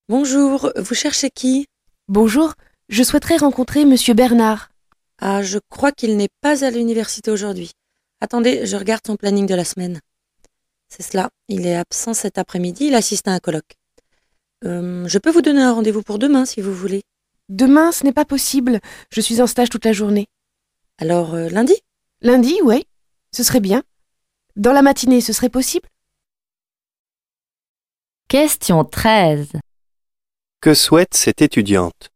Bonjour, vous cherchez qui? Bonjour, je souhaiterais rencontrer Monsieur Bernard. Ah, je crois qu'il n'est pas à l'université aujourd'hui. Attendez, je regarde son planning de la semaine. C'est cela, il est absent cet après-midi, il assiste à un colloque. Je peux vous donner un rendez-vous pour demain si vous voulez. Demain, ce n'est pas possible. Je suis en stage toute la journée. Alors, lundi? Lundi, ouais, ce serait bien. Dans la matinée, ce serait possible? Question 13. Que souhaite cette étudiante?